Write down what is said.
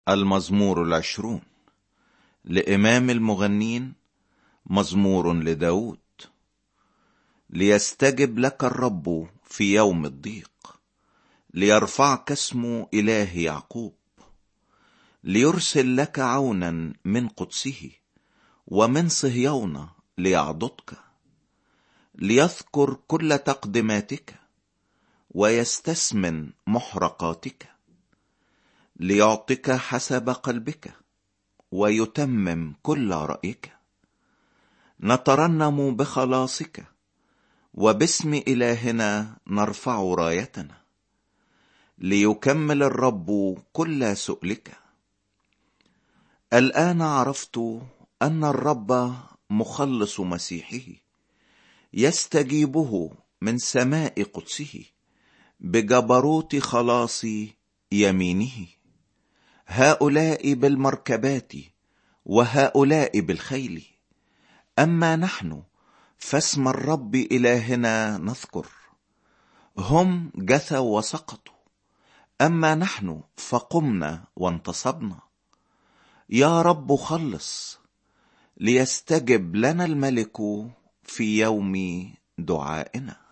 المزمور 20 لإمام المغنين، مزمور لداود. ليستجب لك الرب في يوم الضيق، ليرفعك اسم إله يعقوب. ليرسل لك عونا من قدسه، ومن صهيون ليعضدك. ليذكر كل تقدماتك، ويستثمن محرقاتك. ليعطك حسب قلبك، ويتمم كل رأيك. نترنم بخلاصك، وباسم إلهنا نرفع رايتنا. ليكمل الرب كل سؤلك. الآن عرفت أن الرب مخلص مسيحه، يستجيبه من سماء قدسه بجبروت خلاص يمينه. هؤلاء بالمركبات، وهؤلاء بالخيل، أما نحن فاسم الرب إلهنا نذكر. هم جثوا وسقطوا، أما نحن فقمنا وانتصبنا. يا رب خلص، ليستجب لنا الملك في يوم دعائنا.